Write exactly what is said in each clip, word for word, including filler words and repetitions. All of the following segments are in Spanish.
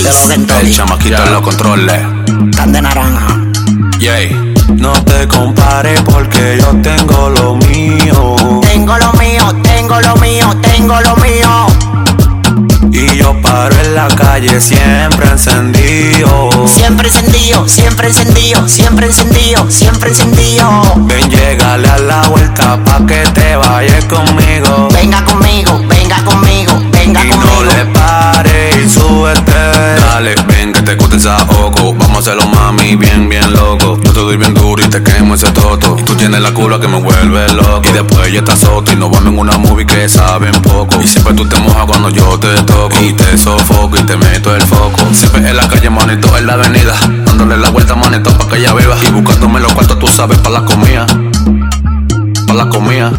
lo El chamaquito en los controles. Tan de naranja. Yeah. No te compares porque yo tengo lo mío. Tengo lo mío, tengo lo mío, tengo lo mío. Y yo paro en la calle siempre encendido. Siempre encendido, siempre encendido, siempre encendido, siempre encendido. Ven, llégale a la vuelta pa' que te vayas conmigo. Venga conmigo, venga conmigo, venga y conmigo. Y no le pares y súbete. Dale, ven que te corte esa oco. Vamos a hacerlo, mami, bien, bien loco. Yo te doy bien duro y te quemo ese toto. Y tú tienes la cula que me vuelve loco. Y después ya estás soto y nos vamos en una movie que saben poco. Y siempre tú te mojas cuando yo te toco. Y te sofoco y te meto el foco. Siempre en la calle, manito, en la avenida. Dándole la vuelta, manito, pa' que ella viva. Y buscándome los cuartos, tú sabes, pa' la comida. Pa' la comida.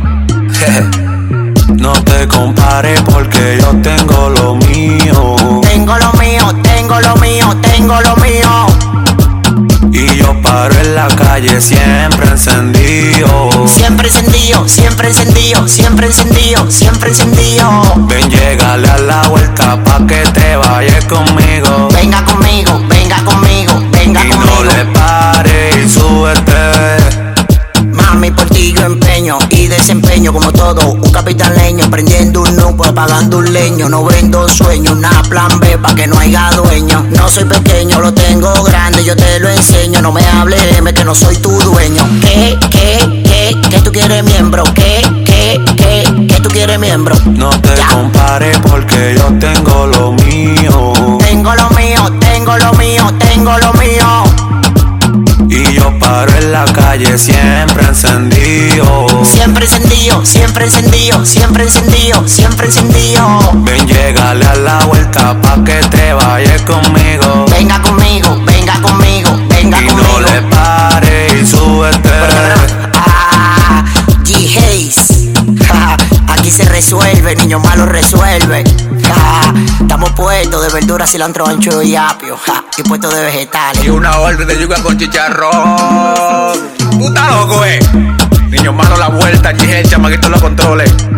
No te compares porque yo tengo lo mío. Tengo lo mío, tengo lo mío, tengo lo mío. Y yo paro en la calle siempre encendido. Siempre encendido, siempre encendido, siempre encendido, siempre encendido. Ven, llégale a la vuelta pa' que te vayas conmigo. Venga conmigo, venga conmigo, venga y conmigo. Y no le pares y súbete. Mami, por ti yo empeño y desempeño como todo un capitán leño. Prendiendo un nupo, apagando un leño. No vendo sueño, una plan B pa' que no haya dueño. No soy pequeño, lo tengo grande, yo te lo enseño. No me hables, que no soy tu dueño. ¿Qué, qué, qué, qué tú quieres, miembro? ¿Qué, qué, qué, qué tú quieres, miembro? No te ya. compares porque yo tengo lo mío. Tengo lo mío, tengo lo mío, tengo lo mío. Y yo paro en la calle siempre encendido. Siempre encendido, siempre encendido, siempre encendido, siempre encendido. Ven, llégale a la vuelta pa' que te vayas conmigo. Venga conmigo, venga conmigo, venga y conmigo. Y no le pares y súbete. Ah, G-Haze. Aquí se resuelve, niño malo resuelve. Ja, estamos puestos de verduras, cilantro, ancho y apio. Ja, y puestos de vegetales. Y una orden de yuca con chicharrón. Tú estás loco, eh. Niño malo la vuelta, G G, chamaquito los controles.